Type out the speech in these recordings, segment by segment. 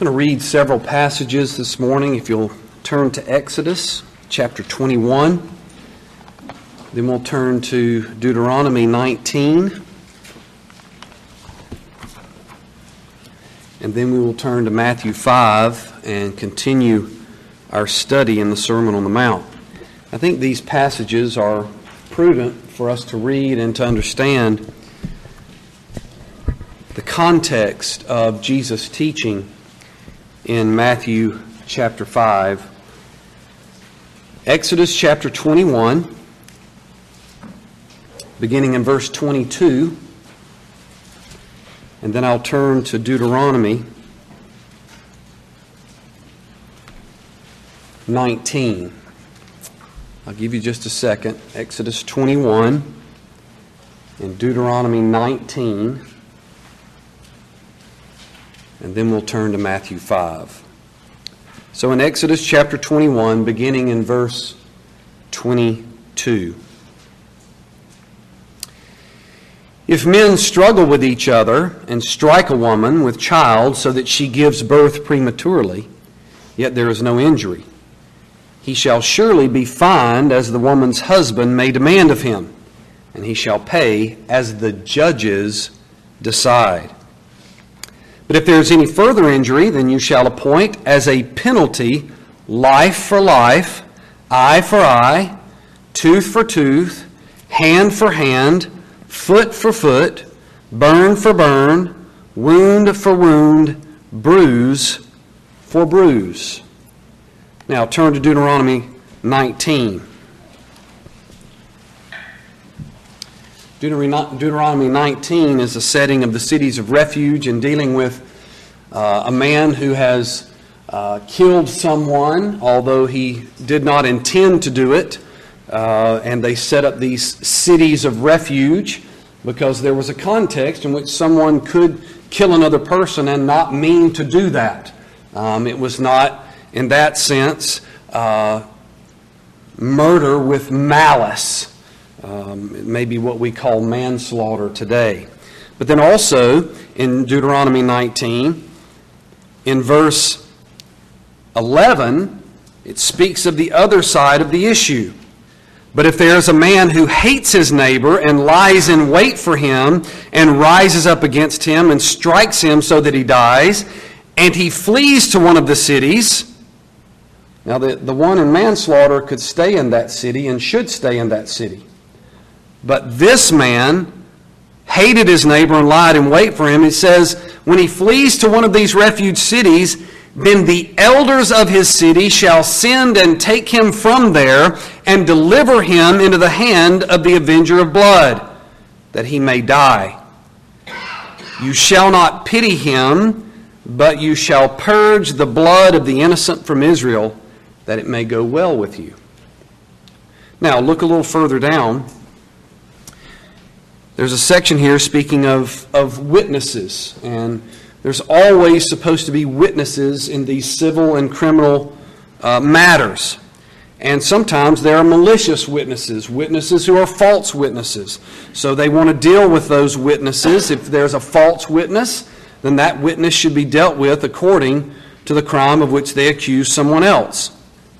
I'm going to read several passages this morning. If you'll turn to Exodus chapter 21, then we'll turn to Deuteronomy 19, and then we will turn to Matthew 5 and continue our study in the Sermon on the Mount. I think these passages are prudent for us to read and to understand the context of Jesus' teaching in Matthew chapter 5. Exodus chapter 21, beginning in verse 22, and then I'll turn to Deuteronomy 19. I'll give you just a second. Exodus 21 and Deuteronomy 19. And then we'll turn to Matthew 5. So in Exodus chapter 21, beginning in verse 22. If men struggle with each other and strike a woman with child so that she gives birth prematurely, yet there is no injury, he shall surely be fined as the woman's husband may demand of him, and he shall pay as the judges decide. But if there is any further injury, then you shall appoint as a penalty life for life, eye for eye, tooth for tooth, hand for hand, foot for foot, burn for burn, wound for wound, bruise for bruise. Now turn to Deuteronomy 19. Deuteronomy 19 is a setting of the cities of refuge and dealing with a man who has killed someone, although he did not intend to do it. And they set up these cities of refuge because there was a context in which someone could kill another person and not mean to do that. It was not, in that sense, murder with malice. It may be what we call manslaughter today. But then also in Deuteronomy 19, in verse 11, it speaks of the other side of the issue. But if there is a man who hates his neighbor and lies in wait for him and rises up against him and strikes him so that he dies, and he flees to one of the cities. Now the one in manslaughter could stay in that city and should stay in that city. But this man hated his neighbor and lied in wait for him. It says, when he flees to one of these refuge cities, then the elders of his city shall send and take him from there and deliver him into the hand of the avenger of blood, that he may die. You shall not pity him, but you shall purge the blood of the innocent from Israel, that it may go well with you. Now, look a little further down. There's a section here speaking of witnesses, and there's always supposed to be witnesses in these civil and criminal matters. And sometimes there are malicious witnesses, witnesses who are false witnesses. So they want to deal with those witnesses. If there's a false witness, then that witness should be dealt with according to the crime of which they accuse someone else.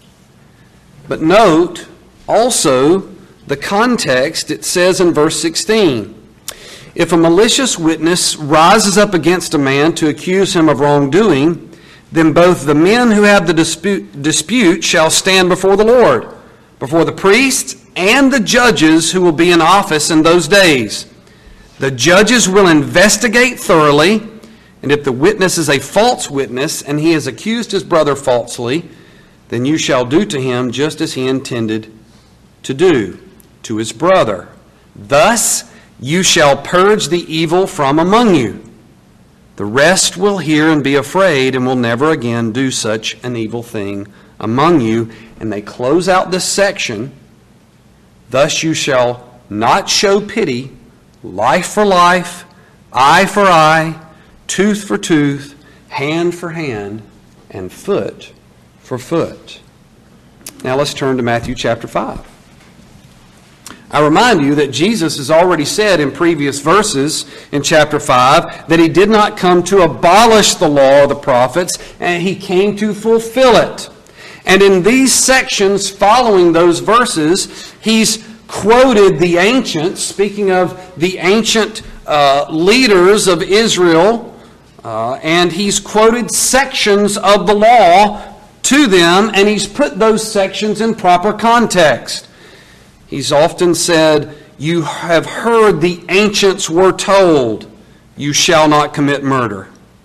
But note also the context. It says in verse 16, if a malicious witness rises up against a man to accuse him of wrongdoing, then both the men who have the dispute shall stand before the Lord, before the priests and the judges who will be in office in those days. The judges will investigate thoroughly, and if the witness is a false witness and he has accused his brother falsely, then you shall do to him just as he intended to do to his brother. Thus you shall purge the evil from among you. The rest will hear and be afraid and will never again do such an evil thing among you. And they close out this section. Thus you shall not show pity, life for life, eye for eye, tooth for tooth, hand for hand, and foot for foot. Now let's turn to Matthew chapter 5. I remind you that Jesus has already said in previous verses in chapter 5 that he did not come to abolish the law of the prophets, and he came to fulfill it. And in these sections following those verses, he's quoted the ancients, speaking of the ancient leaders of Israel, and he's quoted sections of the law to them, and he's put those sections in proper context. He's often said, "You have heard the ancients were told, you shall not commit murder."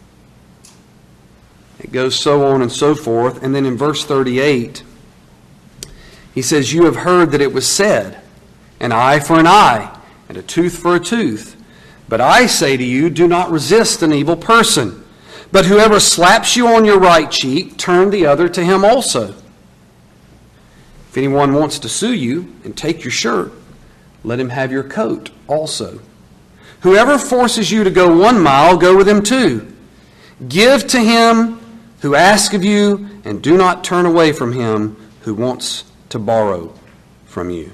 It goes so on and so forth. And then in verse 38, he says, "You have heard that it was said, an eye for an eye, and a tooth for a tooth. But I say to you, do not resist an evil person. But whoever slaps you on your right cheek, turn the other to him also. If anyone wants to sue you and take your shirt, let him have your coat also. Whoever forces you to go 1 mile, go with him 2. Give to him who asks of you, and do not turn away from him who wants to borrow from you."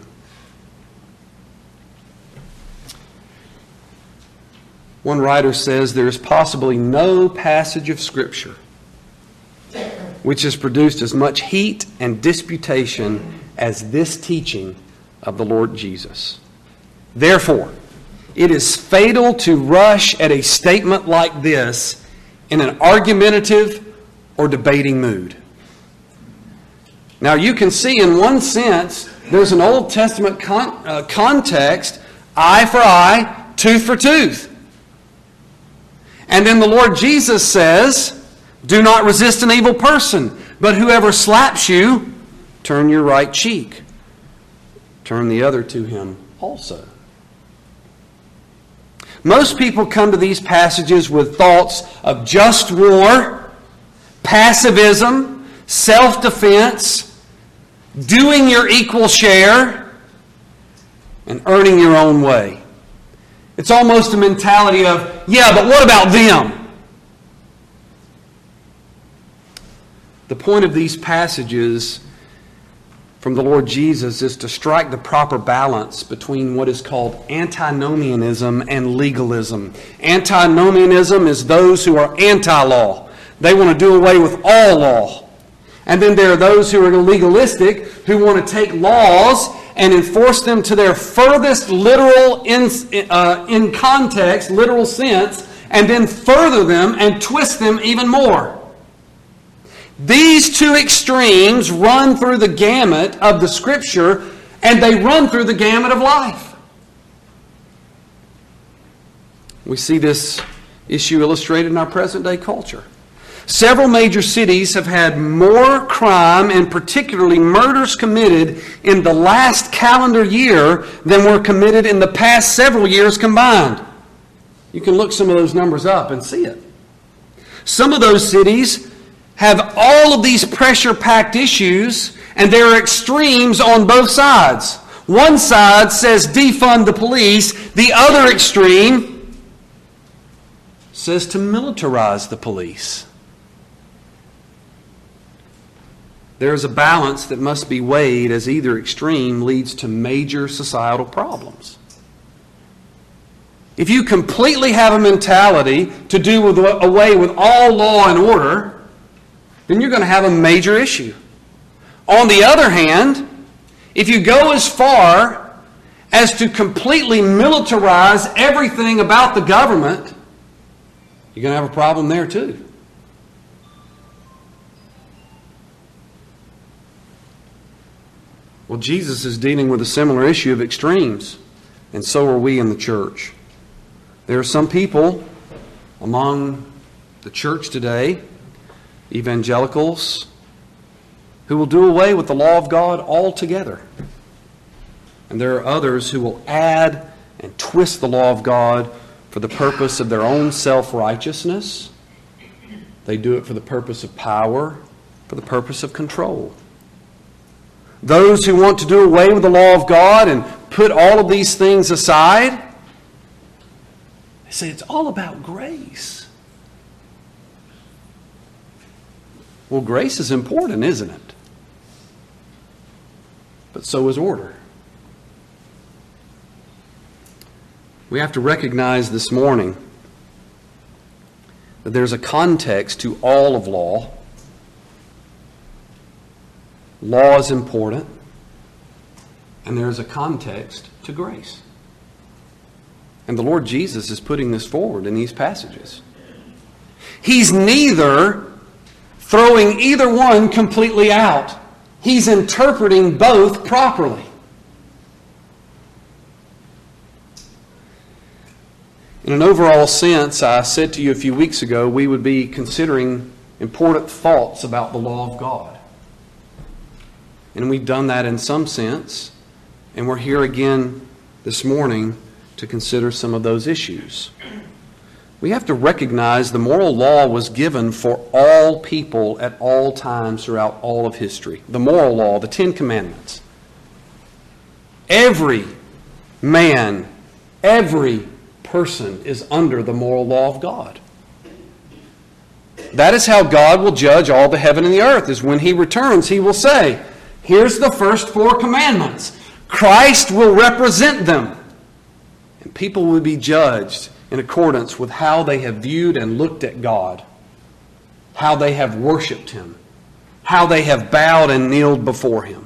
One writer says there is possibly no passage of Scripture which has produced as much heat and disputation as this teaching of the Lord Jesus. Therefore, it is fatal to rush at a statement like this in an argumentative or debating mood. Now, you can see in one sense there's an Old Testament context, eye for eye, tooth for tooth. And then the Lord Jesus says, do not resist an evil person, but whoever slaps you, turn your right cheek. Turn the other to him also. Most people come to these passages with thoughts of just war, pacifism, self-defense, doing your equal share, and earning your own way. It's almost a mentality of, yeah, but what about them? The point of these passages from the Lord Jesus is to strike the proper balance between what is called antinomianism and legalism. Antinomianism is those who are anti-law. They want to do away with all law. And then there are those who are legalistic, who want to take laws and enforce them to their furthest literal, in context, literal sense, and then further them and twist them even more. These two extremes run through the gamut of the Scripture, and they run through the gamut of life. We see this issue illustrated in our present-day culture. Several major cities have had more crime, and particularly murders, committed in the last calendar year than were committed in the past several years combined. You can look some of those numbers up and see it. Some of those cities have all of these pressure-packed issues, and there are extremes on both sides. One side says defund the police. The other extreme says to militarize the police. There is a balance that must be weighed, as either extreme leads to major societal problems. If you completely have a mentality to do away with all law and order, then you're going to have a major issue. On the other hand, if you go as far as to completely militarize everything about the government, you're going to have a problem there too. Well, Jesus is dealing with a similar issue of extremes, and so are we in the church. There are some people among the church today, evangelicals, who will do away with the law of God altogether. And there are others who will add and twist the law of God for the purpose of their own self-righteousness. They do it for the purpose of power, for the purpose of control. Those who want to do away with the law of God and put all of these things aside, they say it's all about grace. Well, grace is important, isn't it? But so is order. We have to recognize this morning that there's a context to all of law. Law is important, and there's a context to grace. And the Lord Jesus is putting this forward in these passages. He's neither throwing either one completely out. He's interpreting both properly. In an overall sense, I said to you a few weeks ago, we would be considering important thoughts about the law of God. And we've done that in some sense, and we're here again this morning to consider some of those issues. We have to recognize the moral law was given for all people at all times throughout all of history. The moral law, the Ten Commandments. Every man, every person is under the moral law of God. That is how God will judge all the heaven and the earth, is when He returns, He will say, here's the first 4 commandments. Christ will represent them. And people will be judged in accordance with how they have viewed and looked at God, how they have worshiped Him, how they have bowed and kneeled before Him.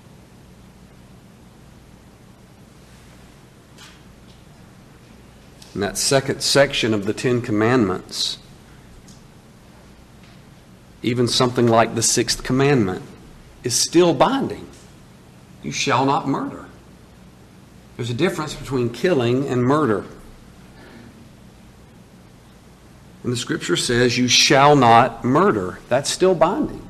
In that second section of the Ten Commandments, even something like the 6th commandment is still binding. You shall not murder. There's a difference between killing and murder. And the Scripture says you shall not murder. That's still binding.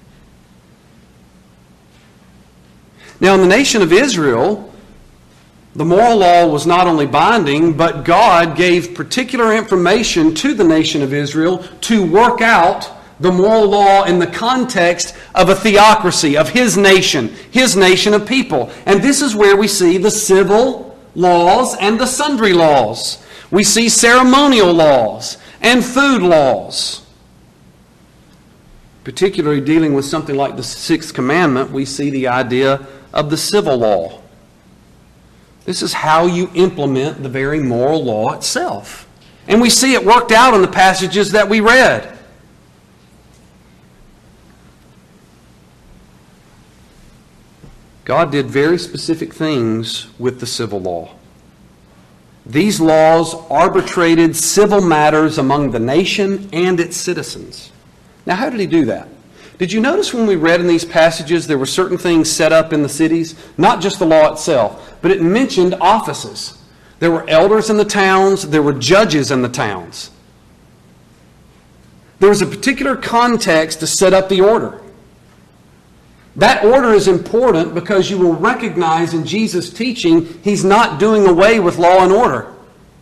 Now, in the nation of Israel, the moral law was not only binding, but God gave particular information to the nation of Israel to work out the moral law in the context of a theocracy, of His nation of people. And this is where we see the civil laws and the sundry laws. We see ceremonial laws and food laws. Particularly dealing with something like the 6th commandment, we see the idea of the civil law. This is how you implement the very moral law itself. And we see it worked out in the passages that we read. God did very specific things with the civil law. These laws arbitrated civil matters among the nation and its citizens. Now, how did He do that? Did you notice when we read in these passages there were certain things set up in the cities? Not just the law itself, but it mentioned offices. There were elders in the towns. There were judges in the towns. There was a particular context to set up the order. That order is important because you will recognize in Jesus' teaching He's not doing away with law and order.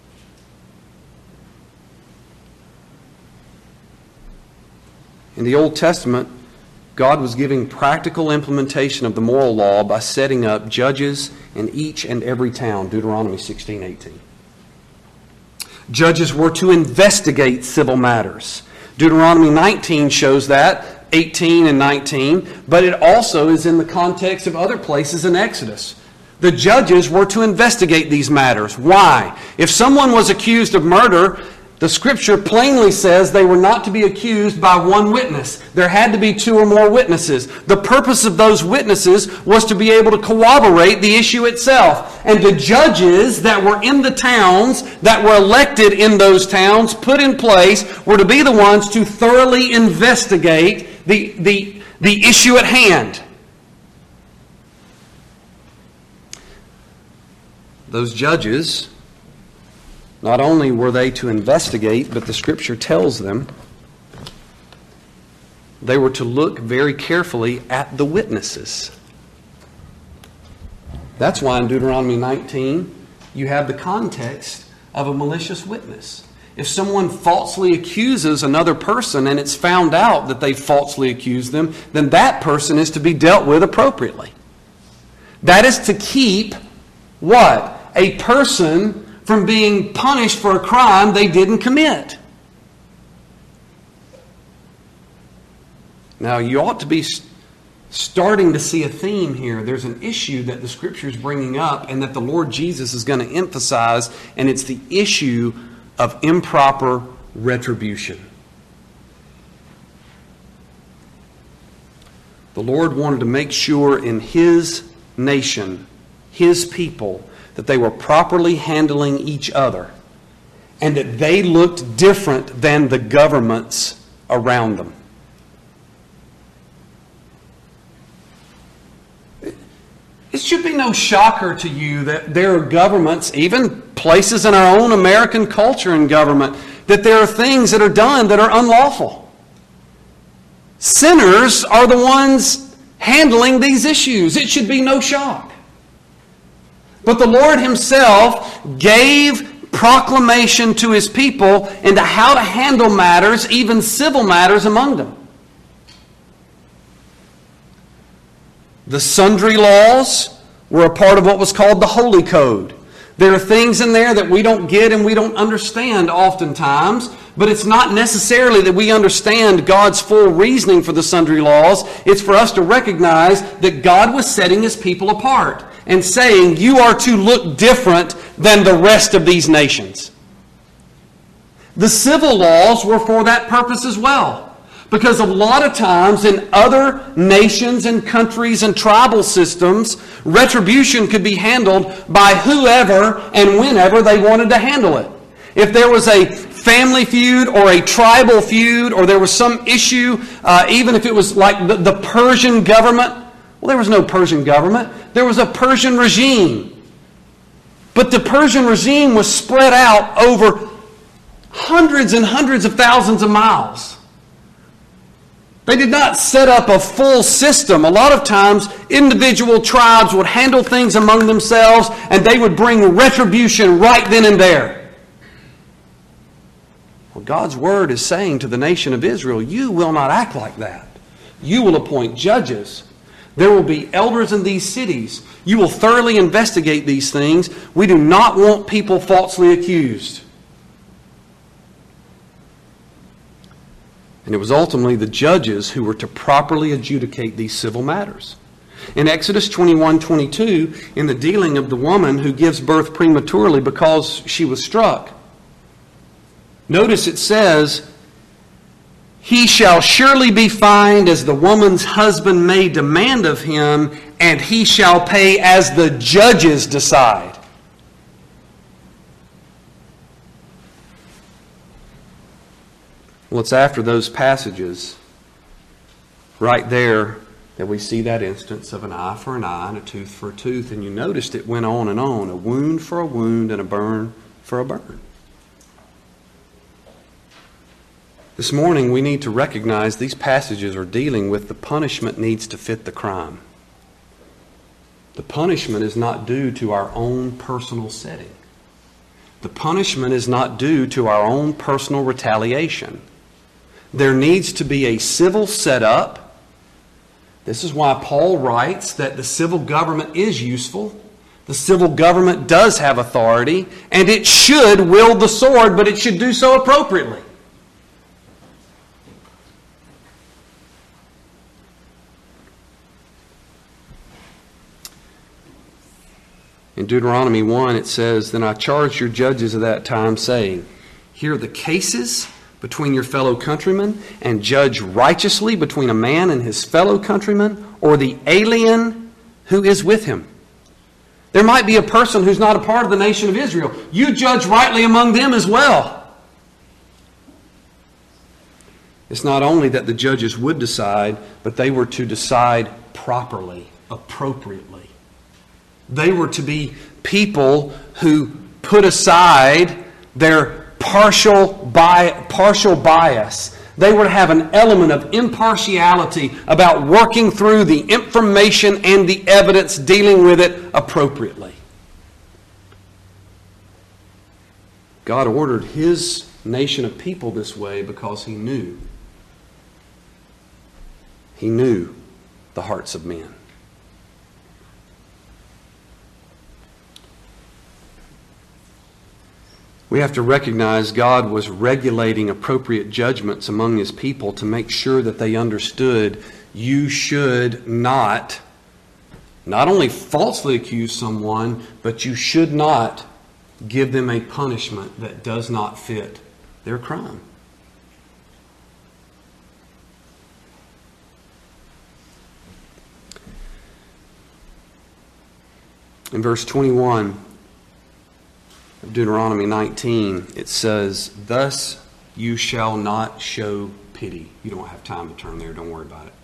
In the Old Testament, God was giving practical implementation of the moral law by setting up judges in each and every town, Deuteronomy 16:18. Judges were to investigate civil matters. Deuteronomy 19 shows that, 18 and 19, but it also is in the context of other places in Exodus. The judges were to investigate these matters. Why? If someone was accused of murder, the Scripture plainly says they were not to be accused by one witness. There had to be 2 or more witnesses. The purpose of those witnesses was to be able to corroborate the issue itself. And the judges that were in the towns, that were elected in those towns, put in place, were to be the ones to thoroughly investigate the issue at hand. Those judges, not only were they to investigate, but the Scripture tells them they were to look very carefully at the witnesses. That's why in Deuteronomy 19 you have the context of a malicious witness. If someone falsely accuses another person and it's found out that they falsely accused them, then that person is to be dealt with appropriately. That is to keep what? A person from being punished for a crime they didn't commit. Now, you ought to be starting to see a theme here. There's an issue that the Scripture is bringing up and that the Lord Jesus is going to emphasize, and it's the issue of improper retribution. The Lord wanted to make sure in His nation, His people, that they were properly handling each other and that they looked different than the governments around them. It should be no shocker to you that there are governments, even places in our own American culture and government, that there are things that are done that are unlawful. Sinners are the ones handling these issues. It should be no shock. But the Lord Himself gave proclamation to His people into how to handle matters, even civil matters among them. The sundry laws were a part of what was called the Holy Code. There are things in there that we don't get and we don't understand oftentimes, but it's not necessarily that we understand God's full reasoning for the sundry laws. It's for us to recognize that God was setting His people apart and saying, you are to look different than the rest of these nations. The civil laws were for that purpose as well. Because a lot of times in other nations and countries and tribal systems, retribution could be handled by whoever and whenever they wanted to handle it. If there was a family feud or a tribal feud or there was some issue, even if it was like the Persian government, well, there was no Persian government. There was a Persian regime. But the Persian regime was spread out over hundreds and hundreds of thousands of miles. They did not set up a full system. A lot of times, individual tribes would handle things among themselves, and they would bring retribution right then and there. Well, God's Word is saying to the nation of Israel, you will not act like that. You will appoint judges. There will be elders in these cities. You will thoroughly investigate these things. We do not want people falsely accused. And it was ultimately the judges who were to properly adjudicate these civil matters. In Exodus 21:22, in the dealing of the woman who gives birth prematurely because she was struck, notice it says, he shall surely be fined as the woman's husband may demand of him, and he shall pay as the judges decide. Well, it's after those passages, right there, that we see that instance of an eye for an eye and a tooth for a tooth. And you noticed it went on and on, a wound for a wound and a burn for a burn. This morning, we need to recognize these passages are dealing with the punishment needs to fit the crime. The punishment is not due to our own personal setting. The punishment is not due to our own personal retaliation. There needs to be a civil setup. This is why Paul writes that the civil government is useful. The civil government does have authority, and it should wield the sword, but it should do so appropriately. In Deuteronomy 1, it says, then I charged your judges of that time, saying, hear the cases between your fellow countrymen, and judge righteously between a man and his fellow countryman, or the alien who is with him. There might be a person who's not a part of the nation of Israel. You judge rightly among them as well. It's not only that the judges would decide, but they were to decide properly, appropriately. They were to be people who put aside their partial bias. They were to have an element of impartiality about working through the information and the evidence, dealing with it appropriately. God ordered His nation of people this way because He knew the hearts of men. We have to recognize God was regulating appropriate judgments among His people to make sure that they understood you should not only falsely accuse someone, but you should not give them a punishment that does not fit their crime. In verse 21 of Deuteronomy 19, it says, "Thus you shall not show pity." You don't have time to turn there, don't worry about it.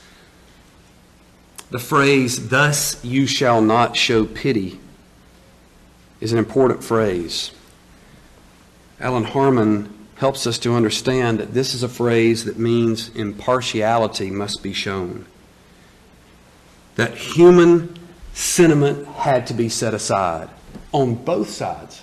The phrase, "thus you shall not show pity," is an important phrase. Alan Harmon helps us to understand that this is a phrase that means impartiality must be shown. That human sentiment had to be set aside on both sides.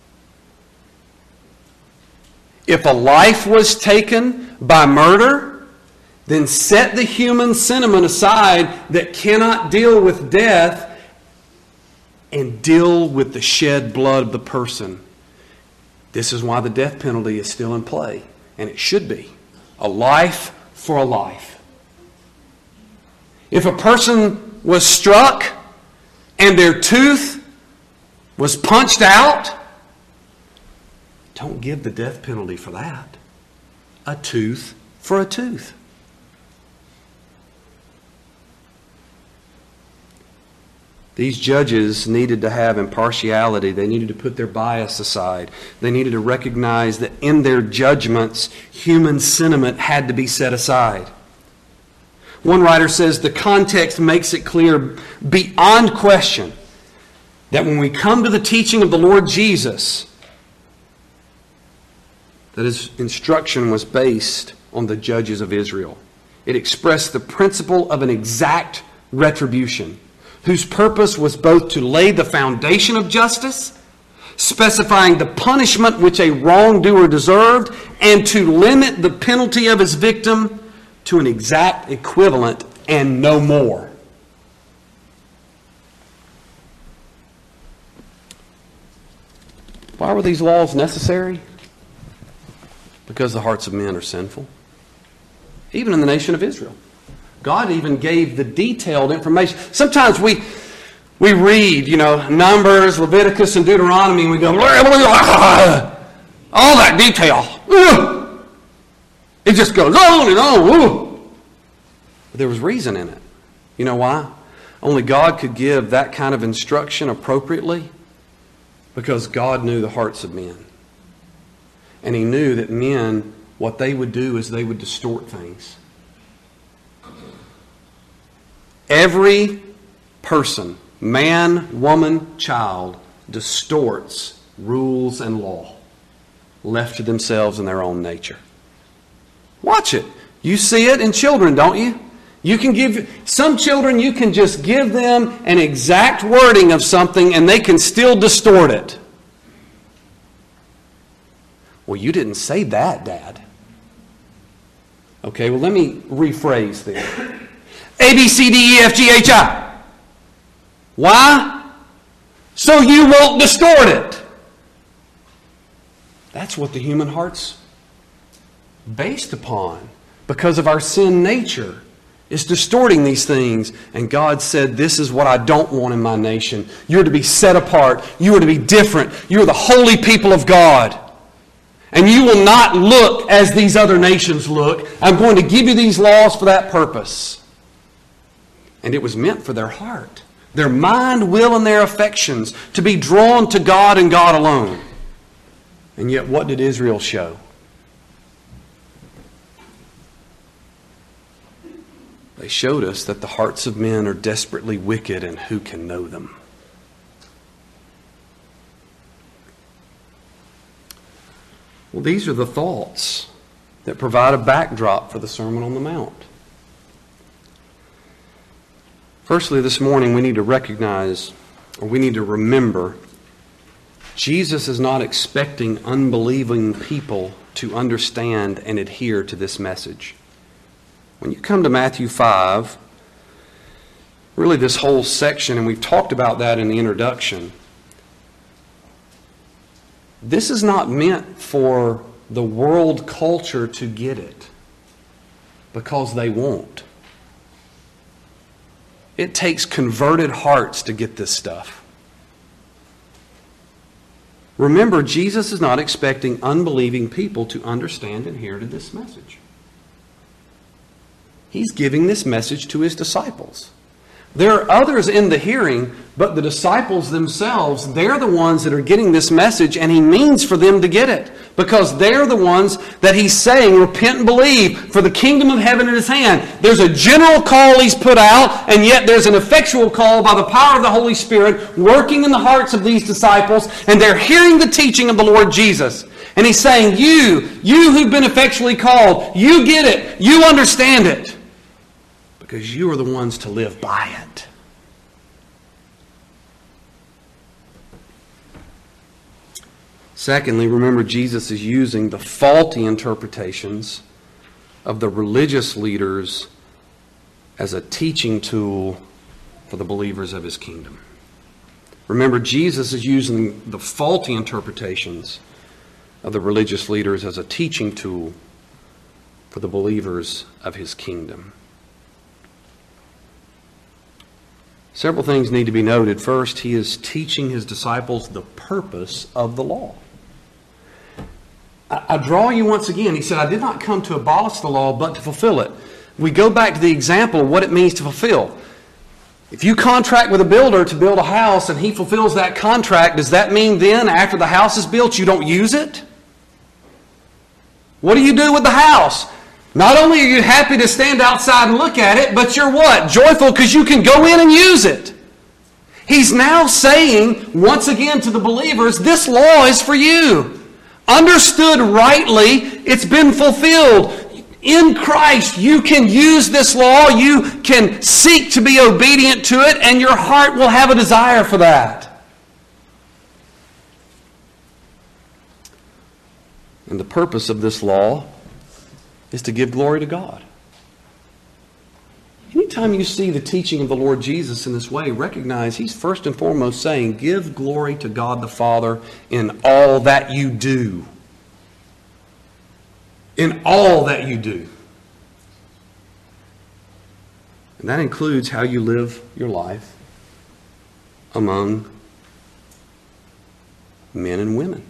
If a life was taken by murder, then set the human sentiment aside that cannot deal with death and deal with the shed blood of the person. This is why the death penalty is still in play, and it should be. A life for a life. If a person was struck and their tooth was punched out, don't give the death penalty for that. A tooth for a tooth. These judges needed to have impartiality. They needed to put their bias aside. They needed to recognize that in their judgments, human sentiment had to be set aside. One writer says the context makes it clear beyond question that when we come to the teaching of the Lord Jesus, that his instruction was based on the judges of Israel. It expressed the principle of an exact retribution, whose purpose was both to lay the foundation of justice, specifying the punishment which a wrongdoer deserved, and to limit the penalty of his victim to an exact equivalent and no more. Why were these laws necessary? Because the hearts of men are sinful. Even in the nation of Israel. God even gave the detailed information. Sometimes we read, Numbers, Leviticus, and Deuteronomy, and we go, all that detail. It just goes on and on. But there was reason in it. You know why? Only God could give that kind of instruction appropriately because God knew the hearts of men. And he knew that men, what they would do is they would distort things. Every person, man, woman, child, distorts rules and law left to themselves and their own nature. Watch it. You see it in children, don't you? You can give some children, you can just give them an exact wording of something and they can still distort it. Well, you didn't say that, Dad. Okay, well, let me rephrase this. A, B, C, D, E, F, G, H, I. Why? So you won't distort it. That's what the human heart's based upon. Because of our sin nature. It's distorting these things. And God said, this is what I don't want in my nation. You're to be set apart. You are to be different. You are the holy people of God. And you will not look as these other nations look. I'm going to give you these laws for that purpose. And it was meant for their heart, their mind, will, and their affections to be drawn to God and God alone. And yet what did Israel show? They showed us that the hearts of men are desperately wicked and who can know them? Well, these are the thoughts that provide a backdrop for the Sermon on the Mount. Firstly, this morning we need to recognize, or we need to remember, Jesus is not expecting unbelieving people to understand and adhere to this message. When you come to Matthew 5, really this whole section, and we've talked about that in the introduction, this is not meant for the world culture to get it, because they won't. It takes converted hearts to get this stuff. Remember, Jesus is not expecting unbelieving people to understand and hear this message. He's giving this message to his disciples. There are others in the hearing, but the disciples themselves, they're the ones that are getting this message, and he means for them to get it. Because they're the ones that he's saying, repent and believe, for the kingdom of heaven in his hand. There's a general call he's put out, and yet there's an effectual call by the power of the Holy Spirit working in the hearts of these disciples, and they're hearing the teaching of the Lord Jesus. And he's saying, you who've been effectually called, you get it, you understand it. Because you are the ones to live by it. Secondly, remember Jesus is using the faulty interpretations of the religious leaders as a teaching tool for the believers of his kingdom. Remember, Jesus is using the faulty interpretations of the religious leaders as a teaching tool for the believers of his kingdom. Several things need to be noted. First, he is teaching his disciples the purpose of the law. I draw you once again. He said, I did not come to abolish the law, but to fulfill it. We go back to the example of what it means to fulfill. If you contract with a builder to build a house and he fulfills that contract, does that mean then after the house is built you don't use it? What do you do with the house? Not only are you happy to stand outside and look at it, but you're what? Joyful because you can go in and use it. He's now saying, once again to the believers, this law is for you. Understood rightly, it's been fulfilled. In Christ, you can use this law. You can seek to be obedient to it, and your heart will have a desire for that. And the purpose of this law is to give glory to God. Anytime you see the teaching of the Lord Jesus in this way, recognize he's first and foremost saying, give glory to God the Father in all that you do. In all that you do. And that includes how you live your life among men and women.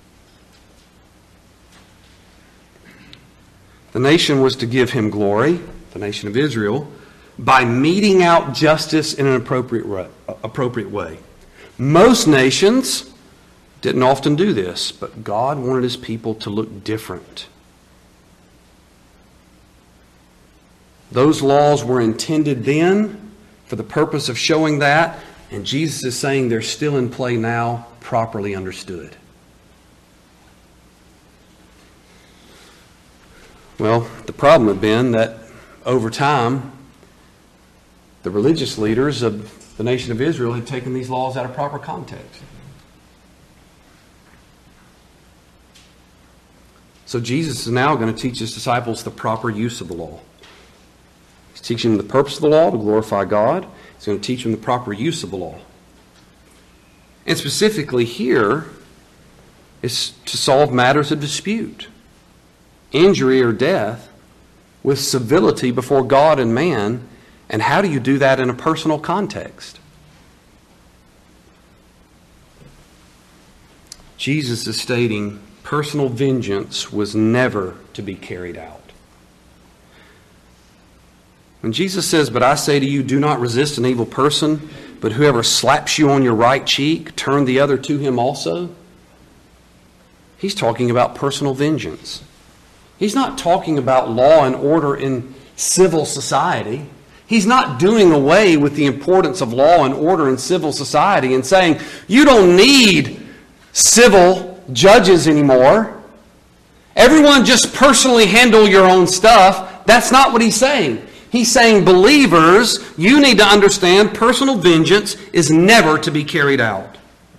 The nation was to give him glory, the nation of Israel, by meting out justice in an appropriate way. Most nations didn't often do this, but God wanted his people to look different. Those laws were intended then for the purpose of showing that, and Jesus is saying they're still in play now, properly understood. Well, the problem had been that over time, the religious leaders of the nation of Israel had taken these laws out of proper context. So Jesus is now going to teach his disciples the proper use of the law. He's teaching them the purpose of the law to glorify God. He's going to teach them the proper use of the law. And specifically here is to solve matters of dispute, injury or death, with civility before God and man. And how do you do that in a personal context? Jesus is stating personal vengeance was never to be carried out. When Jesus says, but I say to you, do not resist an evil person, but whoever slaps you on your right cheek, turn the other to him also. He's talking about personal vengeance. He's not talking about law and order in civil society. He's not doing away with the importance of law and order in civil society and saying, you don't need civil judges anymore. Everyone just personally handle your own stuff. That's not what he's saying. He's saying, believers, you need to understand personal vengeance is never to be carried out.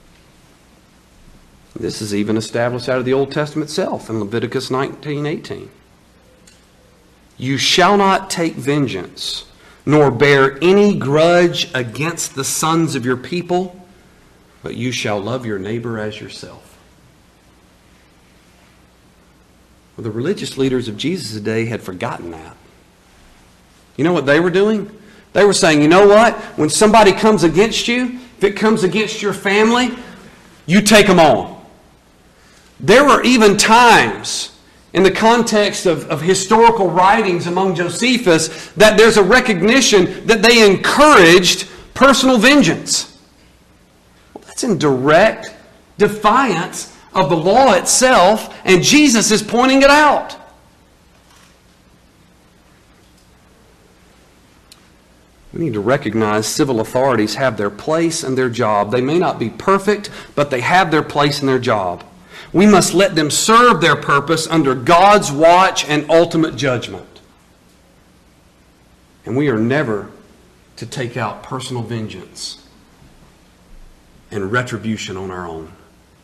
This is even established out of the Old Testament itself in Leviticus 19:18. You shall not take vengeance, nor bear any grudge against the sons of your people, but you shall love your neighbor as yourself. Well, the religious leaders of Jesus' day had forgotten that. You know what they were doing? They were saying, you know what? When somebody comes against you, if it comes against your family, you take them on. There were even times in the context of historical writings among Josephus that there's a recognition that they encouraged personal vengeance. Well, that's in direct defiance of the law itself, and Jesus is pointing it out. We need to recognize civil authorities have their place and their job. They may not be perfect, but they have their place and their job. We must let them serve their purpose under God's watch and ultimate judgment. And we are never to take out personal vengeance and retribution on our own.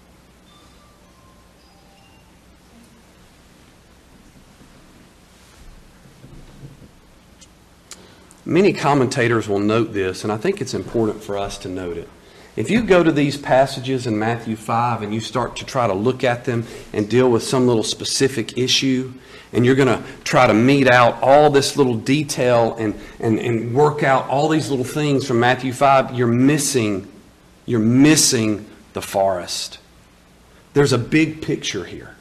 Many commentators will note this, and I think it's important for us to note it. If you go to these passages in Matthew 5 and you start to try to look at them and deal with some little specific issue, and you're going to try to mete out all this little detail and work out all these little things from Matthew 5, you're missing the forest. There's a big picture here.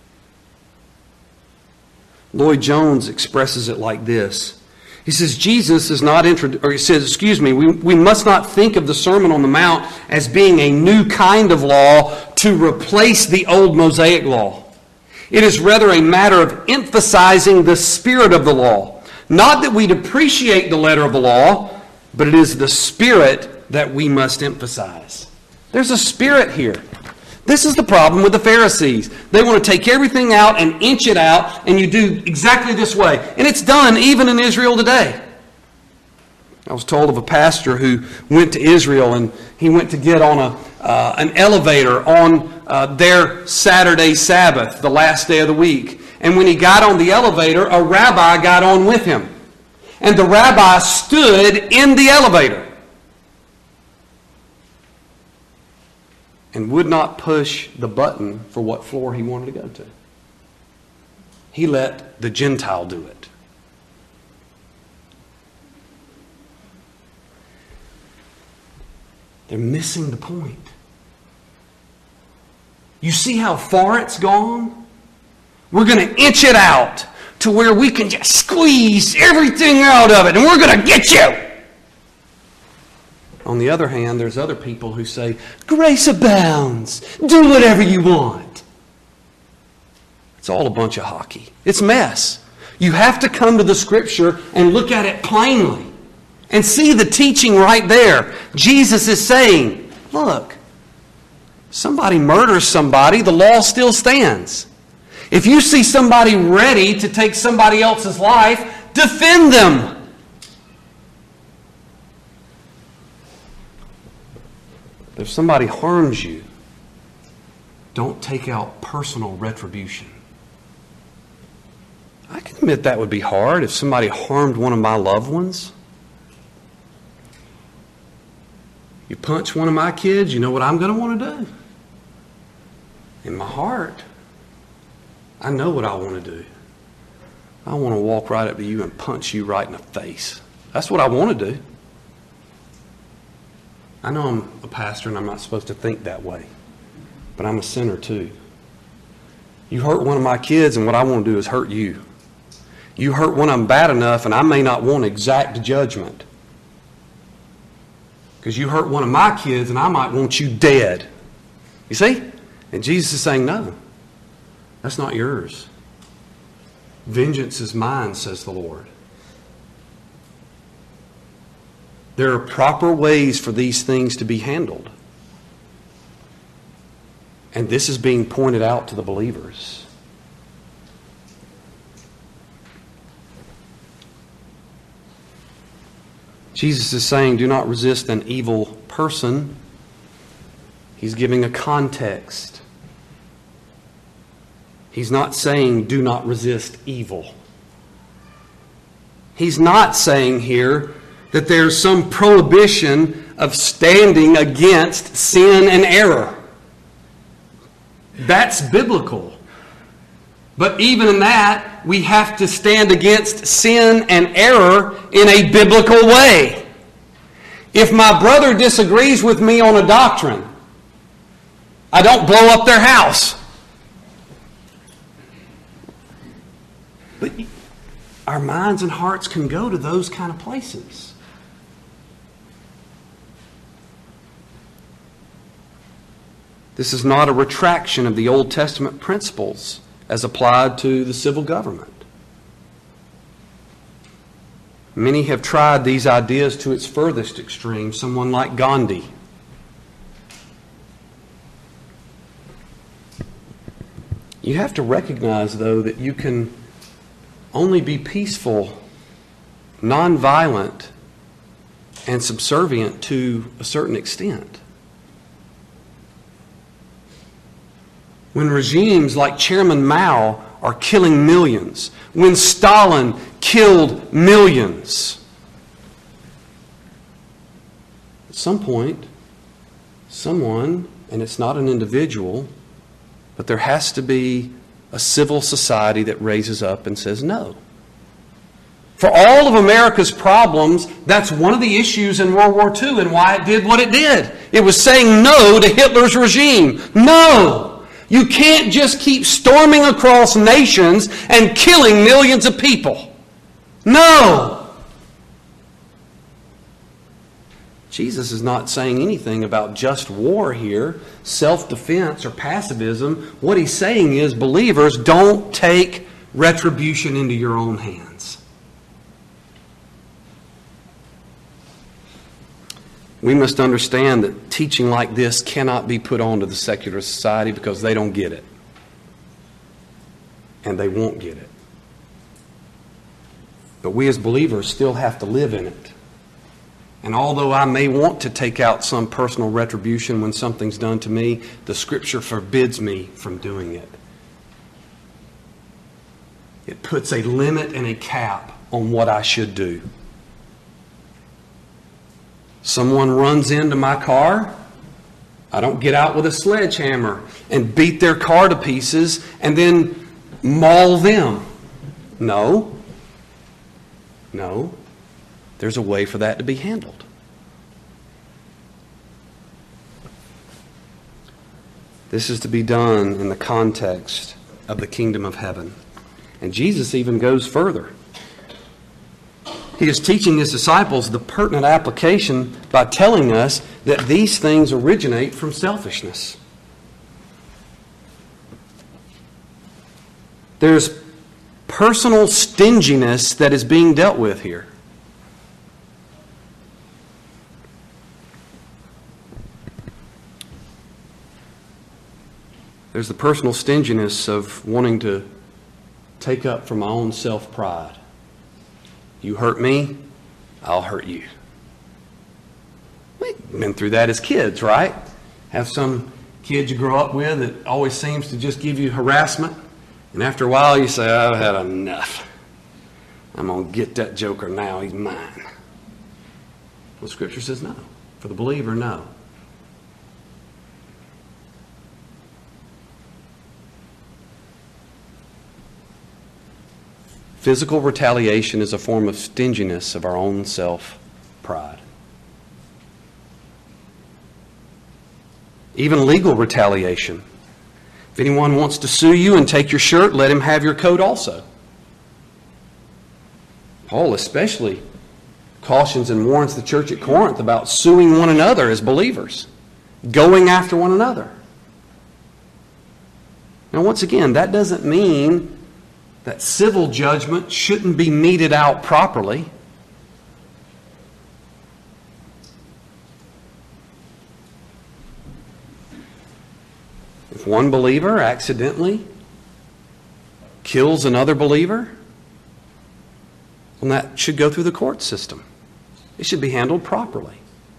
Lloyd Jones expresses it like this. He says, Jesus is not we must not think of the Sermon on the Mount as being a new kind of law to replace the old Mosaic law. It is rather a matter of emphasizing the spirit of the law. Not that we depreciate the letter of the law, but it is the spirit that we must emphasize. There's a spirit here. This is the problem with the Pharisees. They want to take everything out and inch it out, and you do exactly this way. And it's done even in Israel today. I was told of a pastor who went to Israel, and he went to get on an elevator on their Saturday Sabbath, the last day of the week. And when he got on the elevator, a rabbi got on with him. And the rabbi stood in the elevator and would not push the button for what floor he wanted to go to. He let the Gentile do it. They're missing the point. You see how far it's gone? We're going to inch it out to where we can just squeeze everything out of it, and we're going to get you. On the other hand, there's other people who say, grace abounds. Do whatever you want. It's all a bunch of hockey. It's mess. You have to come to the Scripture and look at it plainly and see the teaching right there. Jesus is saying, look, somebody murders somebody, the law still stands. If you see somebody ready to take somebody else's life, defend them. If somebody harms you, don't take out personal retribution. I can admit that would be hard if somebody harmed one of my loved ones. You punch one of my kids, you know what I'm going to want to do? In my heart, I know what I want to do. I want to walk right up to you and punch you right in the face. That's what I want to do. I know I'm a pastor and I'm not supposed to think that way, but I'm a sinner too. You hurt one of my kids and what I want to do is hurt you. You hurt one of them bad enough and I may not want exact judgment. Because you hurt one of my kids and I might want you dead. You see? And Jesus is saying, no, that's not yours. Vengeance is mine, says the Lord. There are proper ways for these things to be handled. And this is being pointed out to the believers. Jesus is saying, do not resist an evil person. He's giving a context. He's not saying, do not resist evil. He's not saying here that there's some prohibition of standing against sin and error. That's biblical. But even in that, that, we have to stand against sin and error in a biblical way. If my brother disagrees with me on a doctrine, I don't blow up their house. But our minds and hearts can go to those kind of places. This is not a retraction of the Old Testament principles as applied to the civil government. Many have tried these ideas to its furthest extreme, someone like Gandhi. You have to recognize, though, that you can only be peaceful, nonviolent, and subservient to a certain extent. When regimes like Chairman Mao are killing millions, when Stalin killed millions, at some point, someone, and it's not an individual, but there has to be a civil society that raises up and says no. For all of America's problems, that's one of the issues in World War II and why it did what it did. It was saying no to Hitler's regime. No! You can't just keep storming across nations and killing millions of people. No! Jesus is not saying anything about just war here, self-defense or pacifism. What he's saying is, believers, don't take retribution into your own hands. We must understand that teaching like this cannot be put on to the secular society because they don't get it. And they won't get it. But we as believers still have to live in it. And although I may want to take out some personal retribution when something's done to me, the Scripture forbids me from doing it. It puts a limit and a cap on what I should do. Someone runs into my car, I don't get out with a sledgehammer and beat their car to pieces and then maul them. No. No. There's a way for that to be handled. This is to be done in the context of the kingdom of heaven. And Jesus even goes further. He is teaching his disciples the pertinent application by telling us that these things originate from selfishness. There's personal stinginess that is being dealt with here. There's the personal stinginess of wanting to take up for my own self-pride. You hurt me, I'll hurt you. We've been through that as kids, right? Have some kid you grow up with that always seems to just give you harassment. And after a while you say, I've had enough. I'm going to get that joker now, he's mine. Well, Scripture says no. For the believer, no. Physical retaliation is a form of stinginess of our own self-pride. Even legal retaliation. If anyone wants to sue you and take your shirt, let him have your coat also. Paul especially cautions and warns the church at Corinth about suing one another as believers, going after one another. Now, once again, that doesn't mean that civil judgment shouldn't be meted out properly. If one believer accidentally kills another believer, then that should go through the court system. It should be handled properly.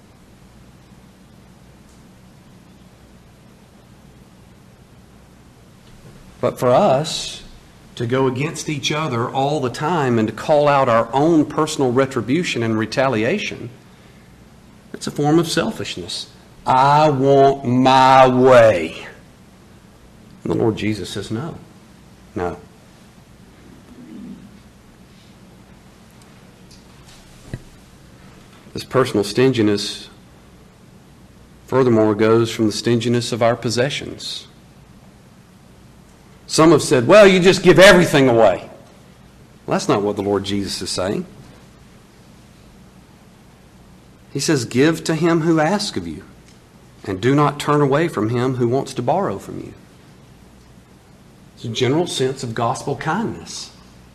But for us to go against each other all the time and to call out our own personal retribution and retaliation, it's a form of selfishness. I want my way. And the Lord Jesus says no. No. This personal stinginess, furthermore, goes from the stinginess of our possessions. Some have said, well, you just give everything away. Well, that's not what the Lord Jesus is saying. He says, give to him who asks of you, and do not turn away from him who wants to borrow from you. It's a general sense of gospel kindness.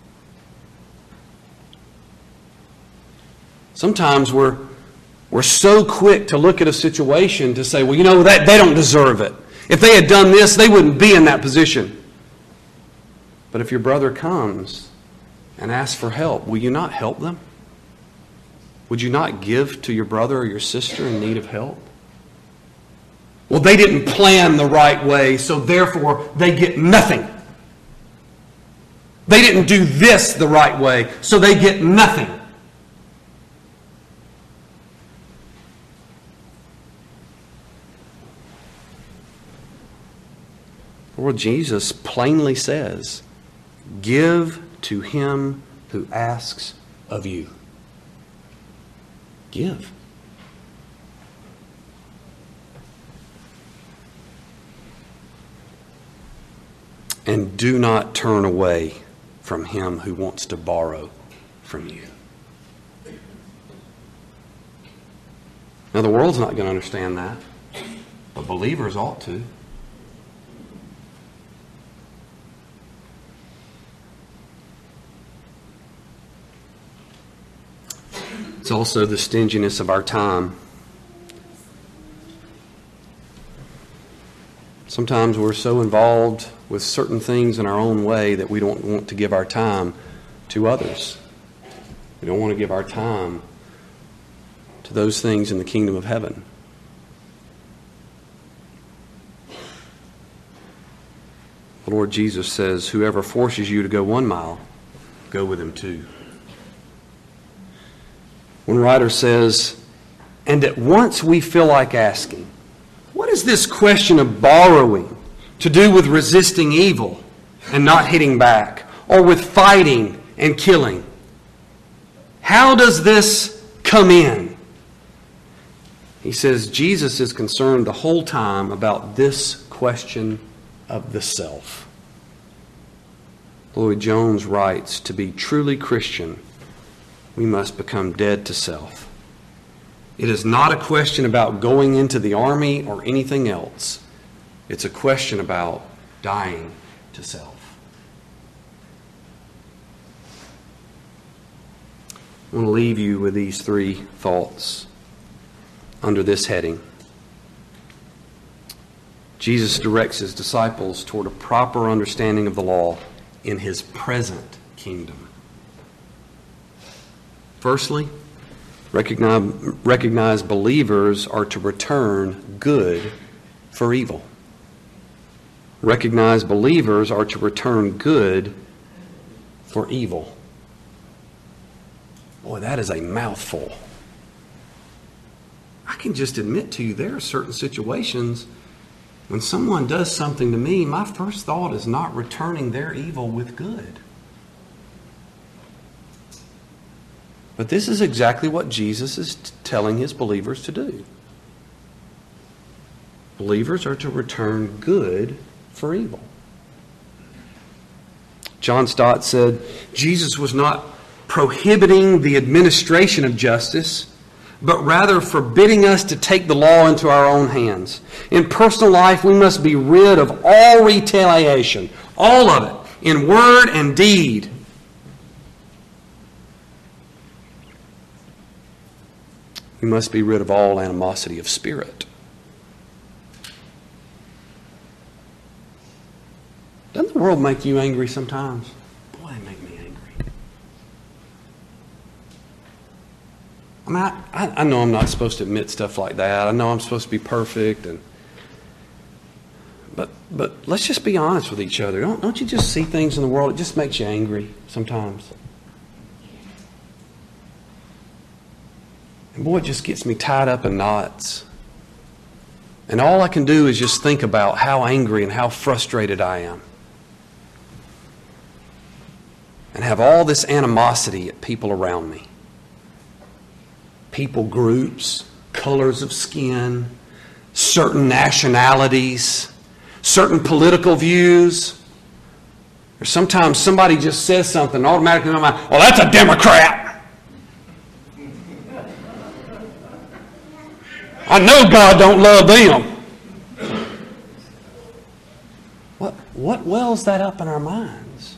Sometimes we're so quick to look at a situation to say, well, you know, that they don't deserve it. If they had done this, they wouldn't be in that position. But if your brother comes and asks for help, will you not help them? Would you not give to your brother or your sister in need of help? Well, they didn't plan the right way, so therefore they get nothing. They didn't do this the right way, so they get nothing. Lord Jesus plainly says, give to him who asks of you. Give. And do not turn away from him who wants to borrow from you. Now, the world's not going to understand that, but believers ought to. It's also the stinginess of our time. Sometimes we're so involved with certain things in our own way that we don't want to give our time to others. We don't want to give our time to those things in the kingdom of heaven. The Lord Jesus says, whoever forces you to go 1 mile, go with him 2. One writer says, and at once we feel like asking, what is this question of borrowing to do with resisting evil and not hitting back, or with fighting and killing? How does this come in? He says Jesus is concerned the whole time about this question of the self. Lloyd Jones writes, to be truly Christian, we must become dead to self. It is not a question about going into the army or anything else. It's a question about dying to self. I want to leave you with these 3 thoughts under this heading. Jesus directs his disciples toward a proper understanding of the law in his present kingdom. Firstly, recognize believers are to return good for evil. Recognize believers are to return good for evil. Boy, that is a mouthful. I can just admit to you there are certain situations when someone does something to me, my first thought is not returning their evil with good. But this is exactly what Jesus is telling his believers to do. Believers are to return good for evil. John Stott said, Jesus was not prohibiting the administration of justice, but rather forbidding us to take the law into our own hands. In personal life, we must be rid of all retaliation, all of it, in word and deed. We must be rid of all animosity of spirit. Doesn't the world make you angry sometimes? Boy, they make me angry. I mean, I know I'm not supposed to admit stuff like that. I know I'm supposed to be perfect, but let's just be honest with each other. Don't you just see things in the world? It just makes you angry sometimes. And boy, it just gets me tied up in knots. And all I can do is just think about how angry and how frustrated I am. And have all this animosity at people around me. people groups, colors of skin, certain nationalities, certain political views. Or sometimes somebody just says something, automatically in my mind, well, that's a Democrat. I know God don't love them. What wells that up in our minds?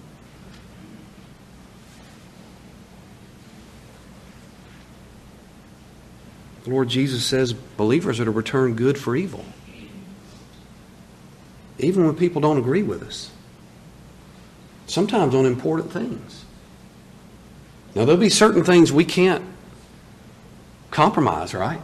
The Lord Jesus says believers are to return good for evil. Even when people don't agree with us. Sometimes on important things. Now there'll be certain things we can't compromise, right?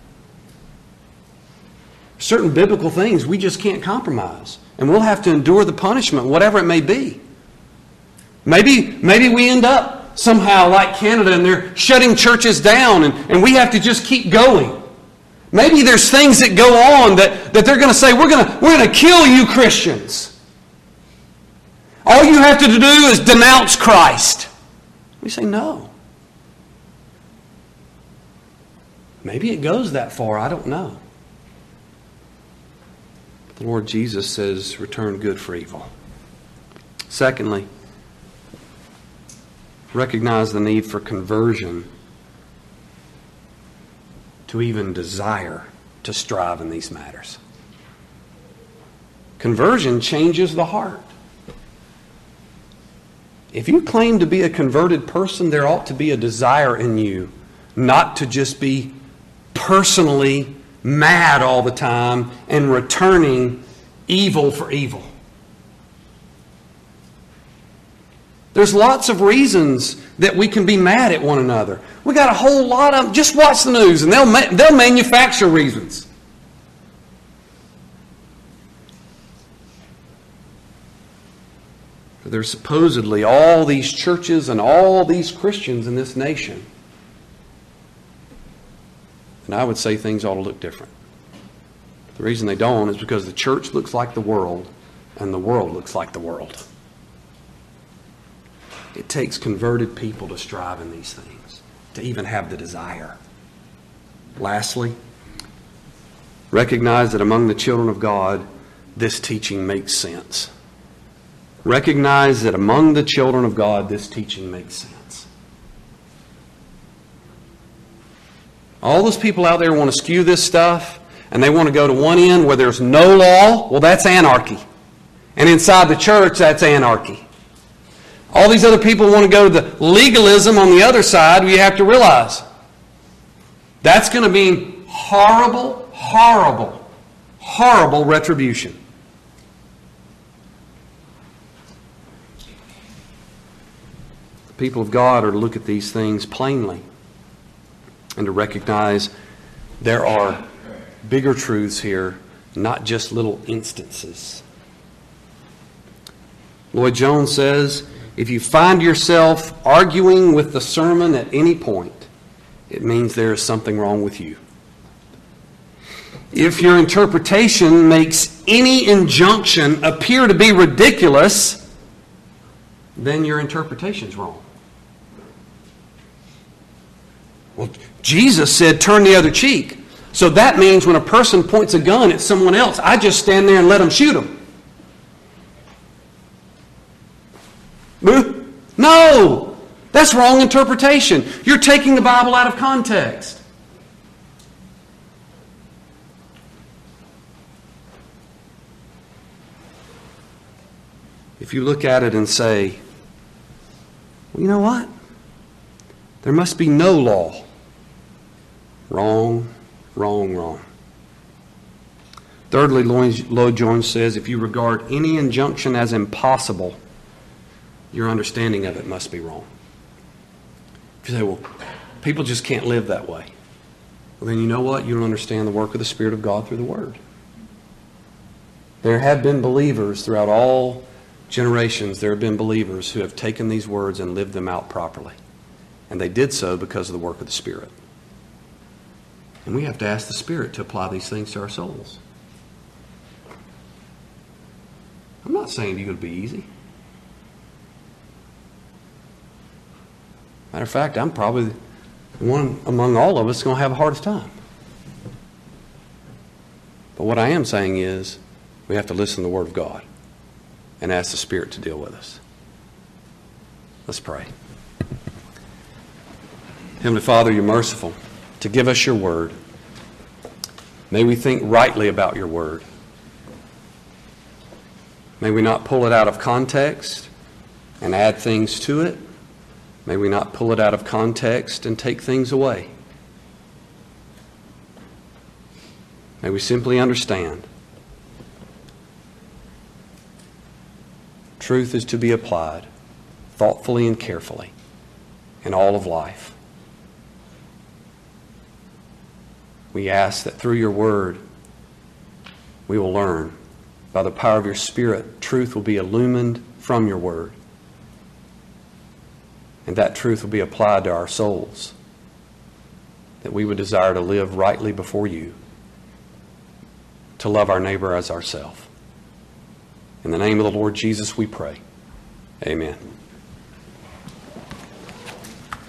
Certain biblical things we just can't compromise. And we'll have to endure the punishment, whatever it may be. Maybe we end up somehow like Canada and they're shutting churches down and we have to just keep going. Maybe there's things that go on that they're going to say, we're going to kill you Christians. All you have to do is denounce Christ. We say no. Maybe it goes that far, I don't know. The Lord Jesus says, return good for evil. Secondly, recognize the need for conversion to even desire to strive in these matters. Conversion changes the heart. If you claim to be a converted person, there ought to be a desire in you not to just be personally mad all the time and returning evil for evil. There's lots of reasons that we can be mad at one another. We got a whole lot of them. Just watch the news and they'll manufacture reasons. There's supposedly all these churches and all these Christians in this nation. And I would say things ought to look different. The reason they don't is because the church looks like the world and the world looks like the world. It takes converted people to strive in these things, to even have the desire. Lastly, recognize that among the children of God, this teaching makes sense. Recognize that among the children of God, this teaching makes sense. All those people out there want to skew this stuff, and they want to go to one end where there's no law. Well, that's anarchy. And inside the church, that's anarchy. All these other people want to go to the legalism on the other side. You have to realize that's going to mean horrible, horrible, horrible retribution. The people of God are to look at these things plainly and to recognize there are bigger truths here, not just little instances. Lloyd Jones says, if you find yourself arguing with the sermon at any point, it means there is something wrong with you. If your interpretation makes any injunction appear to be ridiculous, then your interpretation's wrong. Well, Jesus said, turn the other cheek. So that means when a person points a gun at someone else, I just stand there and let them shoot them. No! That's wrong interpretation. You're taking the Bible out of context. If you look at it and say, well, you know what? There must be no law. Wrong, wrong, wrong. Thirdly, Lloyd Jones says, if you regard any injunction as impossible, your understanding of it must be wrong. If you say, well, people just can't live that way. Well, then you know what? You don't understand the work of the Spirit of God through the Word. There have been believers throughout all generations, there have been believers who have taken these words and lived them out properly. And they did so because of the work of the Spirit. And we have to ask the Spirit to apply these things to our souls. I'm not saying it would be easy. Matter of fact, I'm probably One among all of us is going to have the hardest time. But what I am saying is we have to listen to the Word of God and ask the Spirit to deal with us. Let's pray. Heavenly Father, you're merciful to give us your Word. May we think rightly about your Word. May we not pull it out of context and add things to it. May we not pull it out of context and take things away. May we simply understand truth is to be applied thoughtfully and carefully in all of life. We ask that through your Word we will learn. By the power of your Spirit, truth will be illumined from your Word. And that truth will be applied to our souls, that we would desire to live rightly before you, to love our neighbor as ourselves. In the name of the Lord Jesus we pray. Amen.